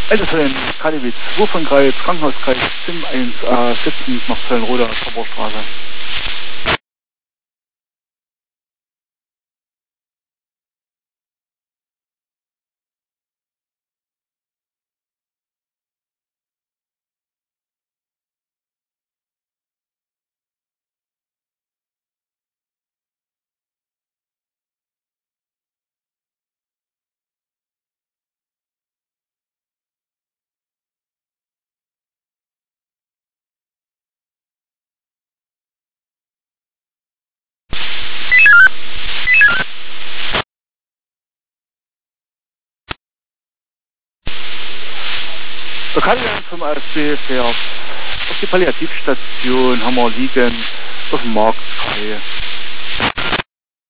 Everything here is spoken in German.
Also für den KDW 2 von Kreis, Krankenhauskreis SIM 1A, sitzend nach Zöllenroda, Verbohrstraße. Lokalgang vom ASB fährt auf die Palliativstation, haben wir liegen auf dem Markt frei.